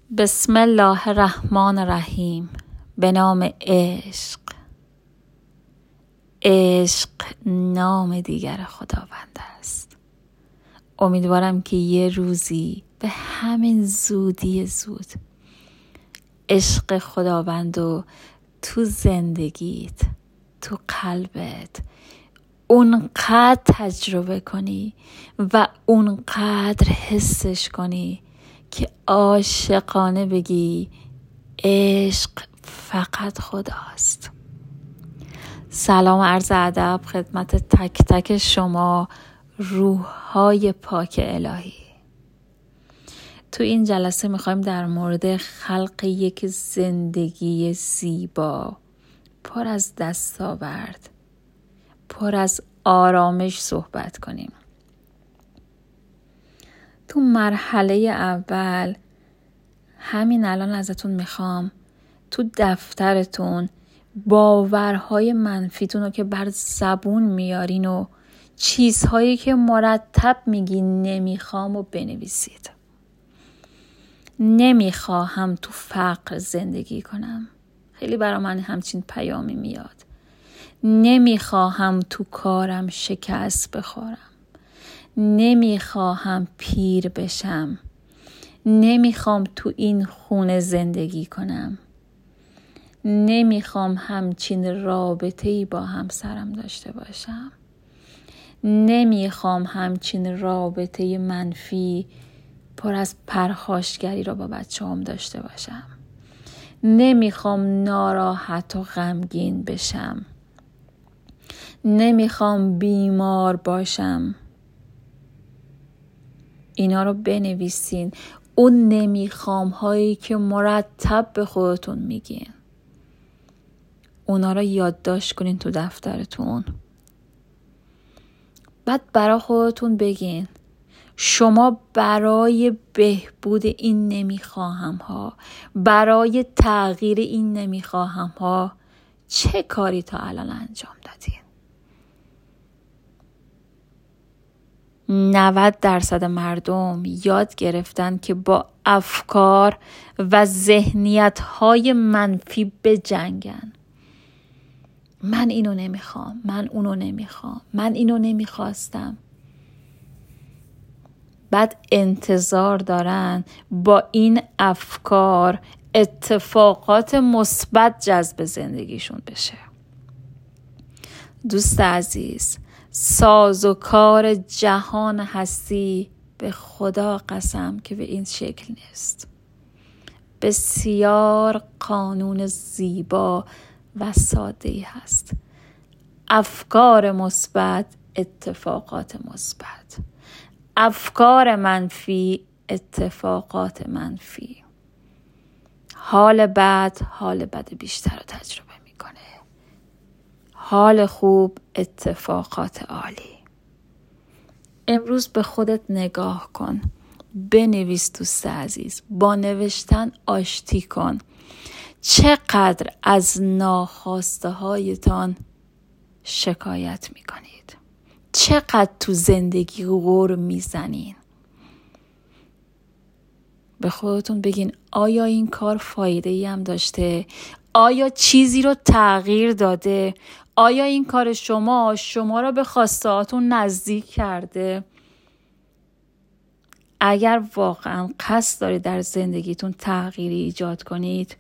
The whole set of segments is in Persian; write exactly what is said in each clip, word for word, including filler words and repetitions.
بسم الله الرحمن الرحیم. به نام عشق. عشق نام دیگر خداوند است. امیدوارم که یه روزی به همین زودی زود عشق خداوند رو تو زندگیت، تو قلبت اونقدر تجربه کنی و اونقدر حسش کنی که عاشقانه بگی عشق فقط خداست. سلام عرض ادب خدمت تک تک شما روح‌های پاک الهی. تو این جلسه میخوایم در مورد خلق یک زندگی زیبا، پر از دستاورد، پر از آرامش صحبت کنیم. تو مرحله اول همین الان ازتون میخوام تو دفترتون باورهای منفیتون رو که بر زبون میارین و چیزهایی که مرتب میگین نمیخوام و بنویسید. نمیخواهم تو فقر زندگی کنم. خیلی برای من همچین پیامی میاد. نمیخواهم تو کارم شکست بخورم. نمیخواهم پیر بشم. نمیخوام تو این خونه زندگی کنم. نمیخوام همچین رابطه‌ای با همسرم داشته باشم. نمیخوام همچین رابطه منفی پر از پرخاشگری را با بچه‌هام داشته باشم. نمیخوام ناراحت و غمگین بشم. نمیخوام بیمار باشم. اینا رو بنویسین. اون نمیخوام هایی که مرتب به خودتون میگین، اونا رو یادداشت کنین تو دفترتون. بعد برای خودتون بگین شما برای بهبود این نمیخواهم ها، برای تغییر این نمیخواهم ها چه کاری تا الان انجام دادین؟ نود درصد مردم یاد گرفتن که با افکار و ذهنیت‌های منفی بجنگن. من اینو نمیخوام، من اونو نمیخوام، من اینو نمیخواستم. بعد انتظار دارن با این افکار اتفاقات مثبت جذب زندگیشون بشه. دوست عزیز، ساز و کار جهان هستی به خدا قسم که به این شکل نیست. بسیار قانون زیبا و ساده‌ای هست. افکار مثبت، اتفاقات مثبت. افکار منفی، اتفاقات منفی. حال بد، حال بد بیشتر رو تجربه میکنه. حال خوب، اتفاقات عالی. امروز به خودت نگاه کن. بنویس دوست عزیز. با نوشتن آشتی کن. چقدر از ناخواسته هایتان شکایت میکنید؟ چقدر تو زندگی غر میزنین؟ به خودتون بگین آیا این کار فایده ای هم داشته؟ آیا چیزی رو تغییر داده؟ آیا این کار شما شما رو به خواسته هاتون نزدیک کرده؟ اگر واقعا قصد دارید در زندگیتون تغییری ایجاد کنید،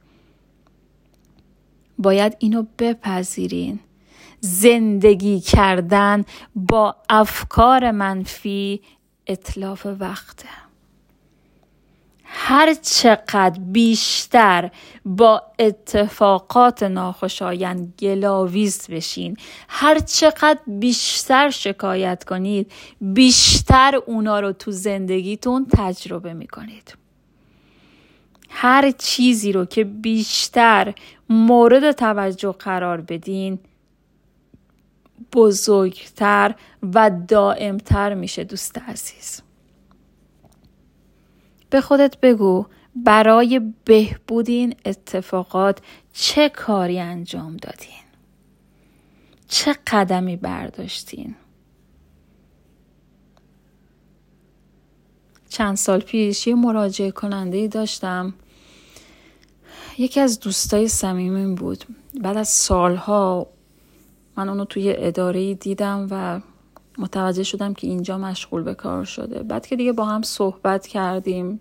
باید اینو بپذیرین. زندگی کردن با افکار منفی اتلاف وقته. هر چقدر بیشتر با اتفاقات ناخوشایند گلاویز بشین، هر چقدر بیشتر شکایت کنید، بیشتر اونا رو تو زندگیتون تجربه میکنید. هر چیزی رو که بیشتر مورد توجه قرار بدین، بزرگتر و دائمتر میشه. دوست عزیز، به خودت بگو برای بهبود این اتفاقات چه کاری انجام دادین؟ چه قدمی برداشتین؟ چند سال پیش یه مراجعه کننده‌ای داشتم یکی از دوستای صمیمیم بود. بعد از سالها من اونو توی اداره‌ای دیدم و متوجه شدم که اینجا مشغول به کار شده. بعد که دیگه با هم صحبت کردیم،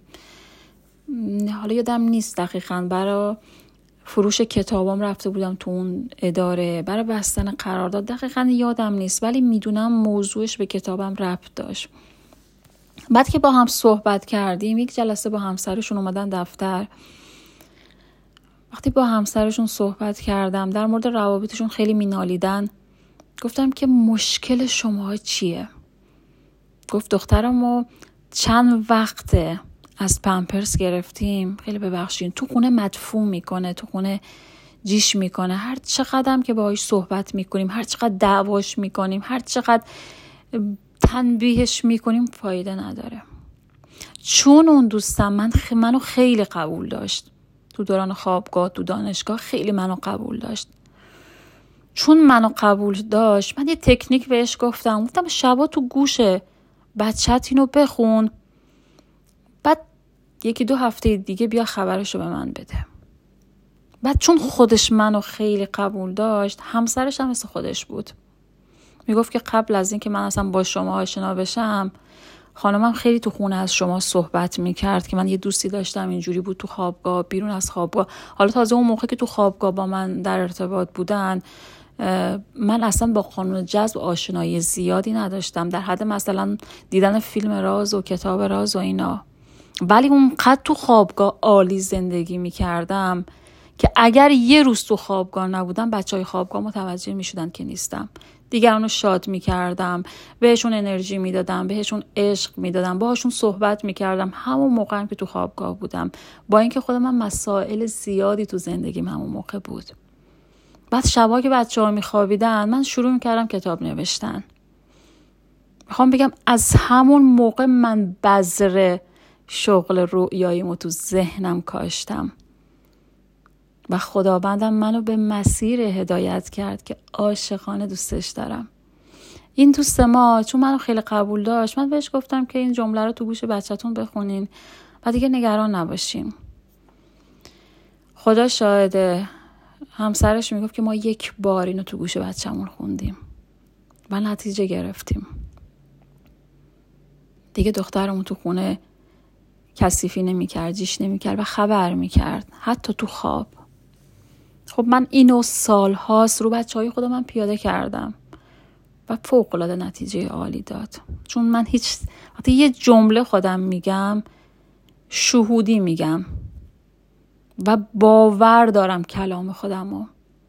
حالا یادم نیست دقیقاً، برای فروش کتابام رفته بودم تو اون اداره، برای بستن قرارداد، دقیقاً یادم نیست، ولی میدونم موضوعش به کتابم ربط داشت. بعد که با هم صحبت کردیم، یک جلسه با همسرشون اومدن دفتر. وقتی با همسرشون صحبت کردم در مورد روابطشون خیلی مینالیدن، گفتم که مشکل شما چیه؟ گفت دخترمو چند وقته از پمپرس گرفتیم، خیلی ببخشین، تو خونه مدفون میکنه، تو خونه جیش میکنه، هر چقدر که باهاش صحبت میکنیم، هر چقدر دعواش میکنیم، هر چقدر تنبیهش میکنیم فایده نداره. چون اون دوستم من خ... منو خیلی قبول داشت، تو دوران خوابگاه، تو دانشگاه خیلی منو قبول داشت. چون منو قبول داشت، من یه تکنیک بهش گفتم، گفتم شبا تو گوش بچت اینو بخون، بعد یکی دو هفته دیگه بیا خبرشو به من بده. بعد چون خودش منو خیلی قبول داشت، همسرش هم مثل خودش بود. میگفت که قبل از این که من اصلا با شما آشنا بشم، خانمم خیلی تو خونه از شما صحبت میکرد که من یه دوستی داشتم اینجوری بود تو خوابگاه، بیرون از خوابگاه. حالا تازه اون موقع که تو خوابگاه با من در ارتباط بودن، من اصلا با قانون جذب آشنایی زیادی نداشتم، در حد مثلا دیدن فیلم راز و کتاب راز و اینا. ولی اونقدر تو خوابگاه عالی زندگی میکردم که اگر یه روز تو خوابگاه نبودم، بچهای خوابگاه متوجه میشدن که نیستم. دیگرانو شاد میکردم، بهشون انرژی میدادم، بهشون عشق میدادم، باهاشون صحبت میکردم همون موقع هم که تو خوابگاه بودم، با اینکه خودم من مسائل زیادی تو زندگیم همون موقع بود. بعد شبا که بچه‌ها میخوابیدن، من شروع میکردم کتاب نوشتن. میخوام بگم از همون موقع من بذر شغل رویاییمو تو ذهنم کاشتم و خداوندم منو به مسیر هدایت کرد که عاشقانه دوستش دارم. این دوست ما چون منو خیلی قبول داشت، من بهش گفتم که این جمله رو تو گوش بچه‌تون بخونین و دیگه نگران نباشین. خدا شاهده، همسرش میگفت که ما یک بار اینو تو گوش بچه‌مون خوندیم و نتیجه گرفتیم. دیگه دخترمون تو خونه کثیفی نمی‌کرد، جیش نمی‌کرد و خبر می‌کرد، حتی تو خواب. خب من اینو سال‌هاست رو بچه‌های خودم من پیاده کردم و فوق‌العاده نتیجه عالی داد. چون من هیچ وقتی یه جمله خودم میگم، شهودی میگم و باور دارم کلام خودمو.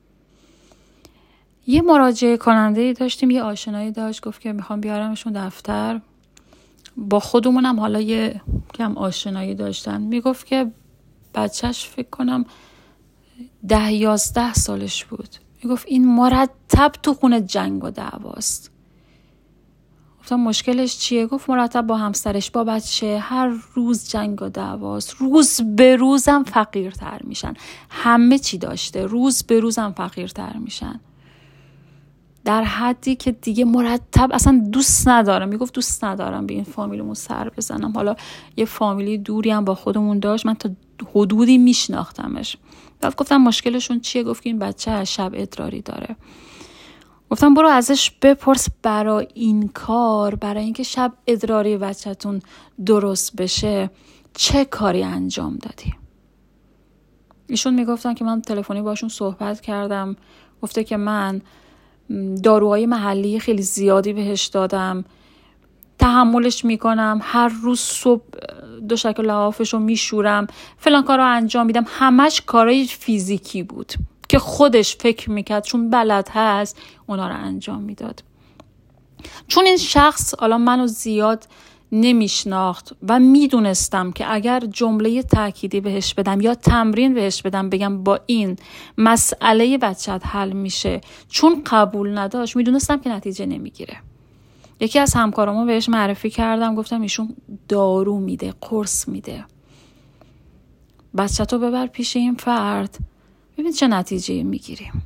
یه مراجعه کننده داشتیم، یه آشنایی داشت، گفت که میخوام بیارمشون دفتر. با خودمونم حالا یه کم آشنایی داشتن. میگفت که بچهش فکر کنم ده یازده سالش بود. میگفت این مرتب تو خونه جنگ و دعواست. گفتم مشکلش چیه؟ گفت مرتب با همسرش، با بچه، هر روز جنگ و دعواست. روز به روزم فقیرتر میشن. همه چی داشته، روز به روزم فقیرتر میشن. در حدی که دیگه مرتب اصلا دوست ندارم. میگفت دوست ندارم به این فامیلمون سر بزنم. حالا یه فامیلی دوری هم با خودمون داشت، من تا حدودی میشناختمش. بعد گفتم مشکلشون چیه؟ گفت که این بچه شب ادراری داره. گفتم برو ازش بپرس برای این کار، برای اینکه شب ادراری بچه‌تون درست بشه چه کاری انجام دادی؟ ایشون میگفتن که من تلفنی باشون صحبت کردم، گفته که من داروهای محلی خیلی زیادی بهش دادم، تحملش میکنم، هر روز صبح دو شکل لحافشو میشورم، فلان کارا انجام میدم. همش کارای فیزیکی بود که خودش فکر میکرد چون بلد هست اونا رو انجام میداد. چون این شخص حالا منو زیاد نمیشناخت و میدونستم که اگر جمله تأکیدی بهش بدم یا تمرین بهش بدم، بگم با این مسئله بچت حل میشه، چون قبول نداشت، میدونستم که نتیجه نمیگیره. یکی از همکارامو بهش معرفی کردم، گفتم ایشون دارو میده، قرص میده، بچه‌تو ببر پیش این فرد، ببین چه نتیجه میگیریم.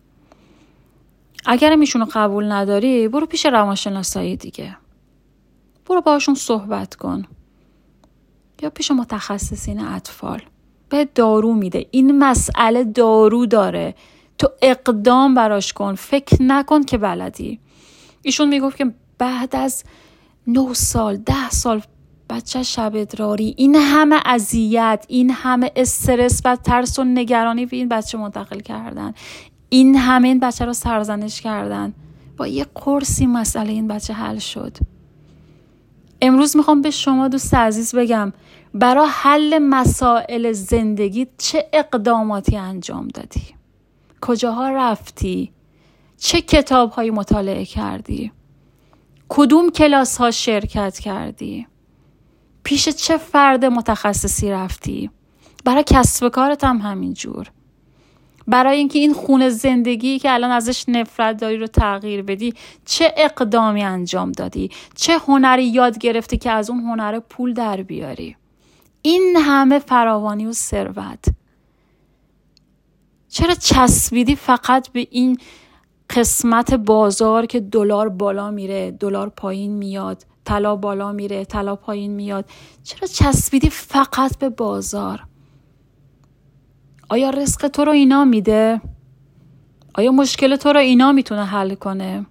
اگر ایشونو قبول نداری، برو پیش روانشناسای دیگه، برو باشون صحبت کن یا پیش متخصصین اطفال. به دارو میده. این مسئله دارو داره، تو اقدام براش کن، فکر نکن که بلدی. ایشون میگفت که بعد از نه سال ده سال بچه شب ادراری، این همه اذیت، این همه استرس و ترس و نگرانی به این بچه منتقل کردن، این همه این بچه رو سرزنش کردن، با یه قرصی مسئله این بچه حل شد. امروز میخوام به شما دوست عزیز بگم برای حل مسائل زندگی چه اقداماتی انجام دادی؟ کجاها رفتی؟ چه کتاب‌هایی مطالعه کردی؟ کدوم کلاس‌ها شرکت کردی؟ پیش چه فرد متخصصی رفتی؟ برای کسب کارت هم همینجور. برای اینکه این خونه زندگی که الان ازش نفرت داری رو تغییر بدی، چه اقدامی انجام دادی؟ چه هنری یاد گرفتی که از اون هنر پول در بیاری؟ این همه فراوانی و ثروت، چرا چسبیدی فقط به این قسمت بازار که دلار بالا میره، دلار پایین میاد، طلا بالا میره، طلا پایین میاد؟ چرا چسبیدی فقط به بازار؟ آیا رزق تو رو اینا میده؟ آیا مشکل تو رو اینا میتونه حل کنه؟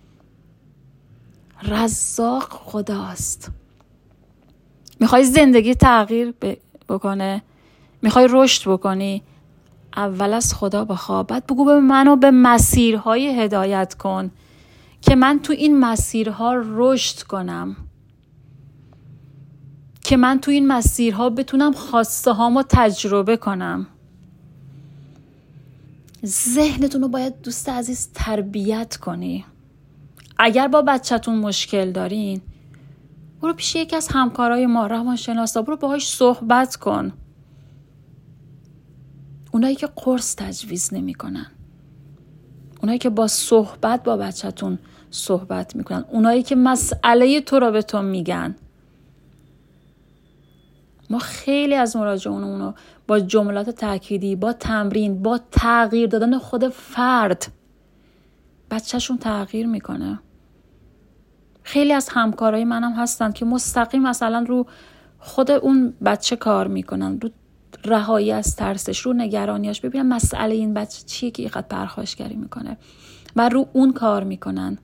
رزاق خداست. میخوای زندگی تغییر بکنه؟ میخوای رشد بکنی؟ اول از خدا بخوا، بعد بگو به منو به مسیرهای هدایت کن که من تو این مسیرها رشد کنم، که من تو این مسیرها بتونم خواسته هامو تجربه کنم. ذهنتون رو باید دوست عزیز تربیت کنی. اگر با بچه‌تون مشکل دارین، برو پیش یکی از همکارای ما روانشناسا، برو باهاش صحبت کن. اونایی که قرص تجویز نمی کنن، اونایی که با صحبت با بچه‌تون صحبت میکنن، اونایی که مسئله تو رو به تو میگن. ما خیلی از مراجعون رو با جملات تأکیدی، با تمرین، با تغییر دادن خود فرد بچه‌شون تغییر میکنه. خیلی از همکارای منم هستن که مستقیم مثلا رو خود اون بچه کار میکنن، رو رهایی از ترسش، رو نگرانیاش، ببینن مسئله این بچه چیه که اینقدر پرخاشگری میکنه و رو اون کار میکنن.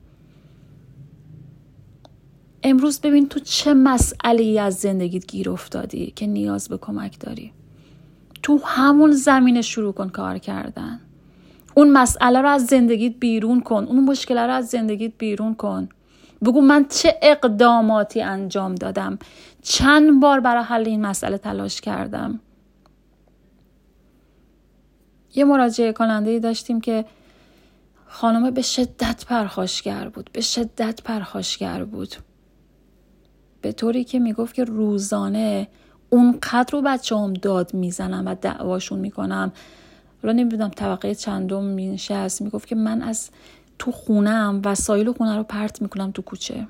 امروز ببین تو چه مسئله‌ای از زندگیت گیر افتادی که نیاز به کمک داری. تو همون زمینه شروع کن کار کردن. اون مسئله رو از زندگیت بیرون کن، اون مشکل رو از زندگیت بیرون کن. بگو من چه اقداماتی انجام دادم، چند بار برای حل این مسئله تلاش کردم. یه مراجعه کننده‌ای داشتیم که خانم به شدت پرخاشگر بود، به شدت پرخاشگر بود. به طوری که میگفت که روزانه اونقدر رو بچه هم داد میزنم و دعواشون میکنم. حالا نمیدونم طبقه چندم مینشست، میگفت که من از تو خونم وسایل خونه رو پرت میکنم تو کوچه.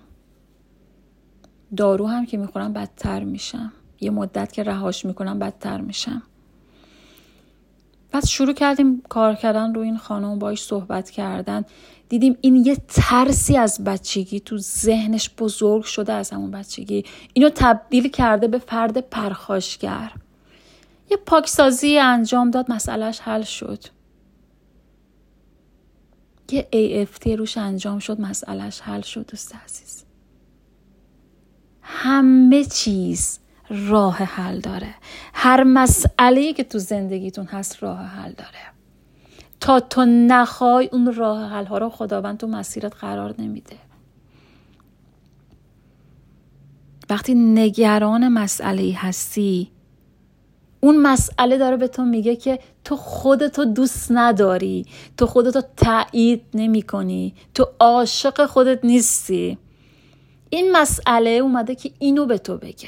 دارو هم که میخورم بدتر میشم، یه مدت که رهاش میکنم بدتر میشم. بعد شروع کردیم کار کردن رو این خانم، باهاش صحبت کردن. دیدیم این یه ترسی از بچگی تو ذهنش بزرگ شده، از همون بچگی اینو تبدیل کرده به فرد پرخاشگر. یه پاکسازی انجام داد، مسئلهش حل شد. یه ای اف تی روش انجام شد، مسئلهش حل شد. دوست عزیز، همه چیز راه حل داره. هر مسئله‌ای که تو زندگیتون هست راه حل داره. تا تو نخوای اون راه حل ها رو خداوند تو مسیرت قرار نمیده. وقتی نگران مسئله‌ای هستی، اون مسئله داره به تو میگه که تو خودتو دوست نداری، تو خودتو تایید نمی کنی، تو عاشق خودت نیستی. این مسئله اومده که اینو به تو بگه.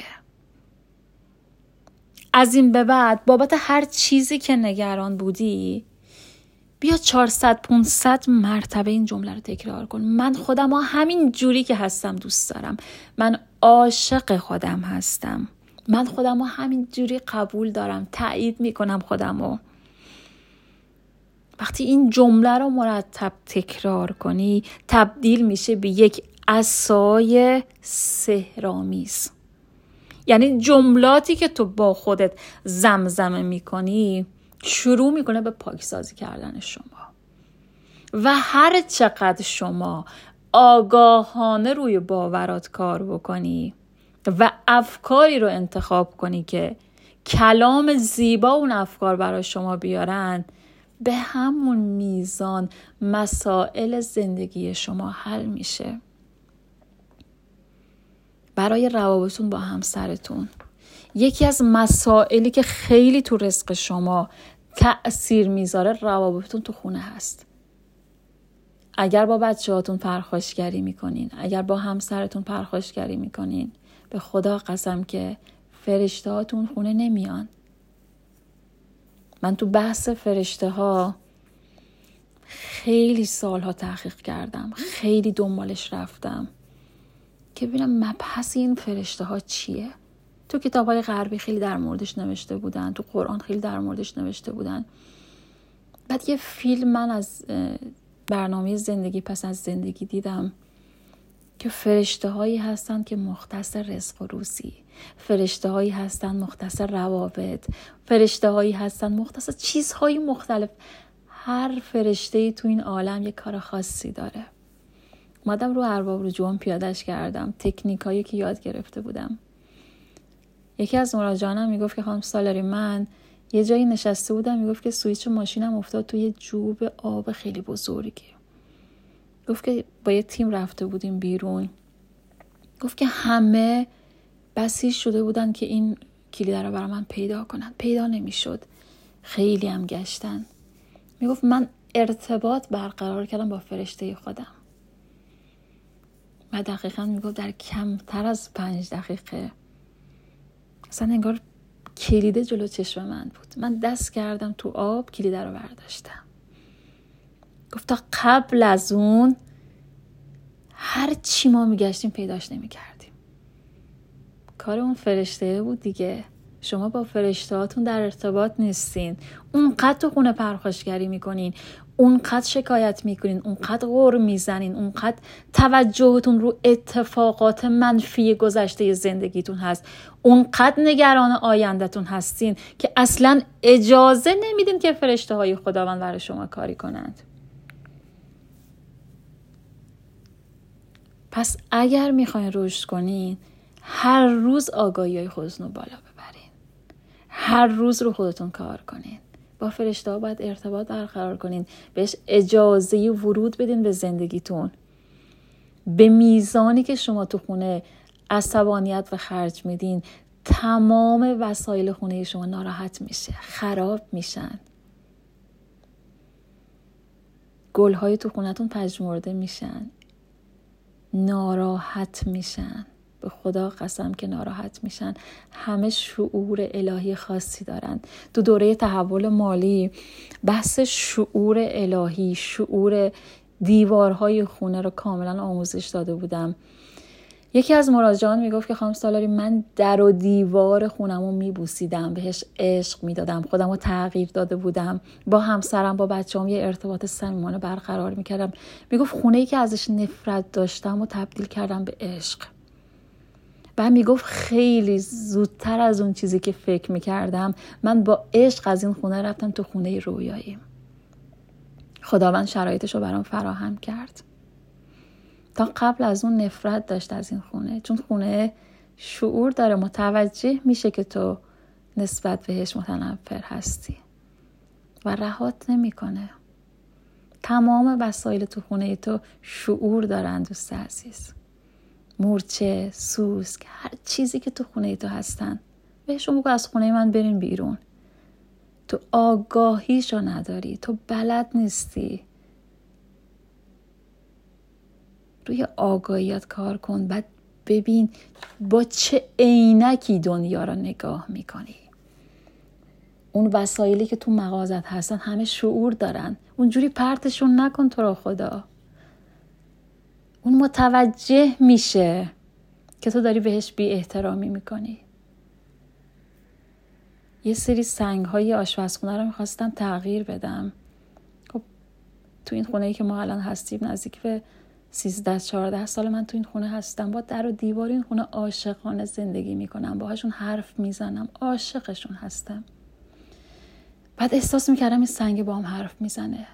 از این به بعد بابت هر چیزی که نگران بودی، بیا چهارصد پانصد مرتبه این جمله رو تکرار کن. من خودم ها همین جوری که هستم دوست دارم. من عاشق خودم هستم. من خودم ها همین جوری قبول دارم. تایید میکنم خودم رو. وقتی این جمله رو مرتب تکرار کنی، تبدیل میشه به یک عصای سحرآمیز. یعنی جملاتی که تو با خودت زمزمه میکنی شروع میکنه به پاکسازی کردن شما. و هر چقدر شما آگاهانه روی باورات کار بکنی و افکاری رو انتخاب کنی که کلام زیبا اون افکار برای شما بیارن، به همون میزان مسائل زندگی شما حل میشه. برای روابطتون با همسرتون، یکی از مسائلی که خیلی تو رزق شما تأثیر میذاره روابطتون تو خونه هست. اگر با بچه هاتون پرخاشگری میکنین، اگر با همسرتون پرخاشگری میکنین، به خدا قسم که فرشته هاتون خونه نمیان. من تو بحث فرشته ها خیلی سالها تحقیق کردم، خیلی دنبالش رفتم که ببینم مبحث این فرشته ها چیه. تو کتاب های غربی خیلی در موردش نوشته بودن، تو قرآن خیلی در موردش نوشته بودن. بعد یه فیلم من از برنامه زندگی پس از زندگی دیدم که فرشته هایی هستن که مختص رزق و روزی، فرشته هایی هستن مختص روابط، فرشته هایی هستن مختص چیزهای مختلف. هر فرشته‌ای تو این عالم یک کار خاصی داره. اومدم رو ارباب رجوعم پیادهش کردم، تکنیکایی که یاد گرفته بودم. یکی از مراجعانم میگفت که خانم سالاری، من یه جایی نشسته بودم، میگفت که سویچ ماشینم افتاد توی جوب آب خیلی بزرگی. گفت که با یه تیم رفته بودیم بیرون. گفت که همه بسیج شده بودن که این کلید رو برای من پیدا کنن، پیدا نمیشد. خیلی هم گشتن. میگفت من ارتباط برقرار کردم با فرشته خودم و دقیقاً میگفت در کمتر از پنج دقیقه اصلا انگار کلیده جلو چشم من بود. من دست کردم تو آب، کلیده رو برداشتم. گفت تا قبل از اون هر چی ما میگشتیم پیداش نمیکردیم. کار اون فرشته بود دیگه. شما با فرشته هاتون در ارتباط نیستین، اونقدر تو خونه پرخاشگری میکنین، اونقدر شکایت میکنین، اونقدر غر میزنین، اونقدر توجهتون رو اتفاقات منفی گذشته زندگیتون هست، اونقدر نگران آیندهتون هستین که اصلا اجازه نمیدین که فرشته های خداوند برای شما کاری کنند. پس اگر میخواین رشد کنین، هر روز آگاهی های خودتون رو بالا ببرین، هر روز رو خودتون کار کنین. با فرشته ها باید ارتباط برقرار کنین، بهش اجازه ورود بدین به زندگیتون. به میزانی که شما تو خونه عصبانیت و خرج میدین، تمام وسایل خونه شما ناراحت میشه، خراب میشن. گلهای تو خونتون پژمرده میشن، ناراحت میشن. به خدا قسم که ناراحت میشن. همه شعور الهی خاصی دارن. تو دوره تحول مالی بحث شعور الهی، شعور دیوارهای خونه رو کاملا آموزش داده بودم. یکی از مراجعان میگفت که خانم سالاری، من در و دیوار خونمو میبوسیدم، بهش عشق میدادم، خودمو تغییر داده بودم، با همسرم با بچه‌ام یه ارتباط صمیمانه برقرار میکردم. میگفت خونه‌ای که ازش نفرت داشتم و تبدیل کردم به عشق. و میگفت خیلی زودتر از اون چیزی که فکر میکردم من با عشق از این خونه رفتم تو خونه رویایی. خداوند شرایطش رو برام فراهم کرد. تا قبل از اون نفرت داشت از این خونه، چون خونه شعور داره، متوجه میشه که تو نسبت بهش متنفر هستی و رهات نمیکنه. تمام وسایل تو خونه تو شعور دارن دوست عزیز. مورچه، سوسک، هر چیزی که تو خونه تو هستن، بهشون بگو از خونه من برین بیرون. تو آگاهیشو نداری، تو بلد نیستی. روی آگاهیات کار کن، بعد ببین با چه عینکی دنیا رو نگاه میکنی. اون وسایلی که تو مغازت هستن همه شعور دارن، اونجوری پرتشون نکن تو رو خدا. اون متوجه میشه که تو داری بهش بی احترامی میکنی. یه سری سنگ های آشپزخونه رو میخواستم تغییر بدم. خب تو این خونه‌ای که ما الان هستیم نزدیک به سیزده چهارده سال من تو این خونه هستم، با در و دیوار این خونه عاشقانه زندگی میکنم، باهاشون حرف میزنم، عاشقشون هستم. بعد احساس میکردم این سنگ با هم حرف میزنه.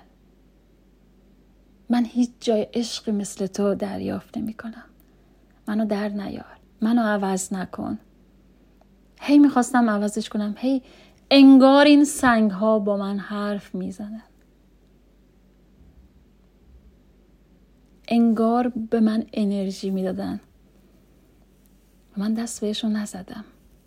من هیچ جای عشقی مثل تو دریافت نمیکنم. منو در نیار، منو عوض نکن. هی میخواستم عوضش کنم، هی انگار این سنگ ها با من حرف میزنن، انگار به من انرژی میدادن. من دست بهشون نزدم.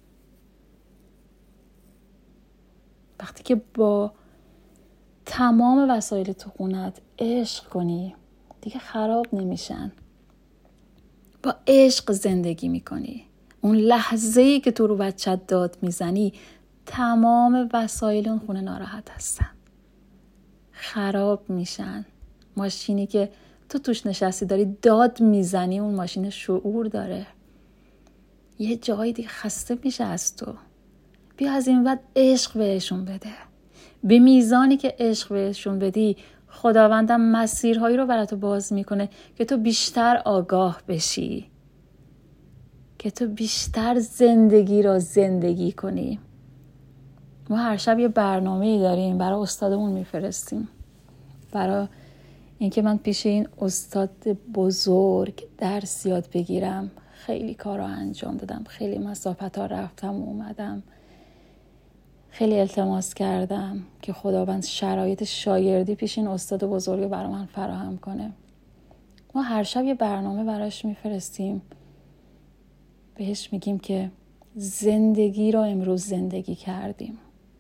وقتی که با تمام وسایل تو خونت عشق کنی دیگه خراب نمیشن. با عشق زندگی میکنی. اون لحظه‌ای که تو رو بچت داد میزنی تمام وسایل اون خونه ناراحت هستن، خراب میشن. ماشینی که تو توش نشستی داری داد میزنی، اون ماشین شعور داره. یه جایی دیگه خسته میشه از تو. بیا از این بعد عشق بهشون بده. به میزانی که عشق بهشون بدی خداوندم مسیرهایی رو برات باز میکنه که تو بیشتر آگاه بشی، که تو بیشتر زندگی رو زندگی کنی. ما هر شب یه برنامه‌ای داریم، برای استادمون میفرستیم، برای اینکه من پیش این استاد بزرگ درس یاد بگیرم. خیلی کارا انجام دادم، خیلی مسافت‌ها رفتم و اومدم، خیلی التماس کردم که خداوند شرایط شاگردی پیش این استاد بزرگ برای من فراهم کنه. ما هر شب یه برنامه براش میفرستیم، بهش میگیم که زندگی رو امروز زندگی کردیم.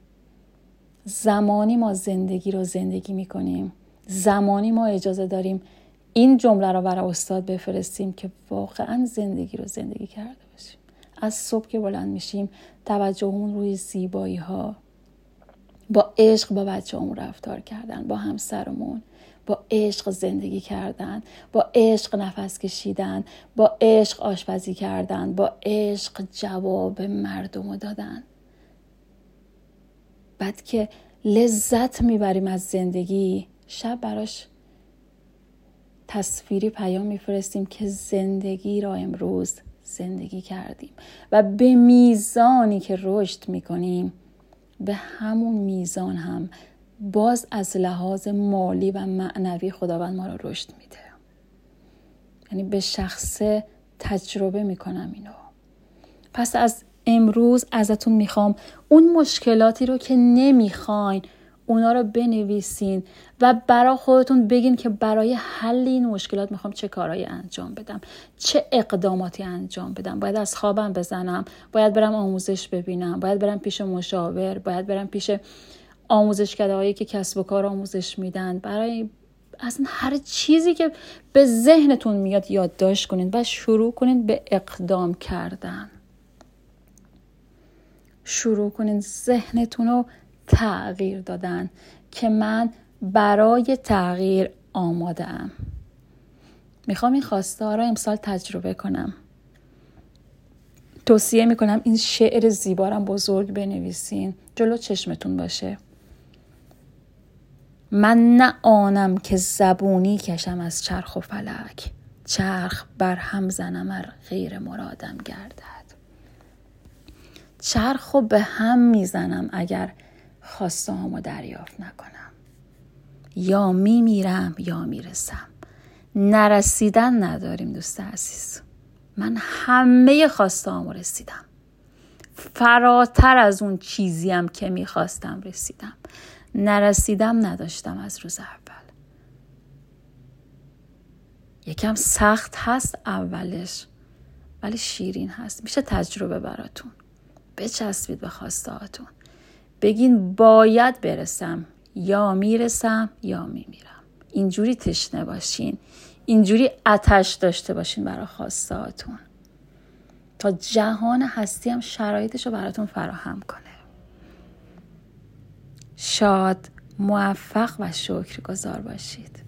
زمانی ما زندگی رو زندگی میکنیم، زمانی ما اجازه داریم این جمله رو برای استاد بفرستیم که واقعا زندگی رو زندگی کرده باشیم. از صبح که بلند میشیم توجهمون روی زیبایی ها، با عشق با بچه همون رفتار کردن، با همسرمون با عشق زندگی کردن، با عشق نفس کشیدن، با عشق آشپزی کردن، با عشق جواب مردم دادن. بعد که لذت میبریم از زندگی، شب براش تصویری پیام میفرستیم که زندگی را امروز زندگی کردیم. و به میزانی که رشد میکنیم به همون میزان هم باز از لحاظ مالی و معنوی خداوند ما رو رشد میده. یعنی به شخصه تجربه میکنم اینو. پس از امروز ازتون میخوام اون مشکلاتی رو که نمیخواین اونا رو بنویسین و برای خودتون بگین که برای حل این مشکلات میخوام چه کارهایی انجام بدم، چه اقداماتی انجام بدم. باید از خوابم بزنم، باید برم آموزش ببینم، باید برم پیش مشاور، باید برم پیش آموزشکده‌هایی که کسب و کار آموزش میدن. برای اصلا هر چیزی که به ذهنتون میاد یادداشت کنین و شروع کنین به اقدام کردن. شروع کنین ذهنتون رو تغییر دادن که من برای تغییر آماده ام. میخوام این خواسته ها رو امسال تجربه کنم. توصیه میکنم این شعر زیبارم بزرگ بنویسین، جلو چشمتون باشه. من نه آنم که زبونی کشم از چرخ و فلک، چرخ بر هم زنم ار غیر مرادم گردد. چرخو به هم میزنم اگر خواسته هامو دریافت نکنم. یا میمیرم یا میرسم. نرسیدن نداریم دوست عزیز. من همه خواسته هامو رسیدم. فراتر از اون چیزیم که میخواستم رسیدم. نرسیدم نداشتم از روز اول. یکم سخت هست اولش ولی شیرین هست. میشه تجربه براتون. بچسبید به خواسته هاتون. بگین باید برسم، یا میرسم یا میمیرم. اینجوری تشنه باشین، اینجوری آتش داشته باشین برای خواسته هاتون تا جهان هستی هم شرایطشو براتون فراهم کنه. شاد، موفق و شکرگزار باشید.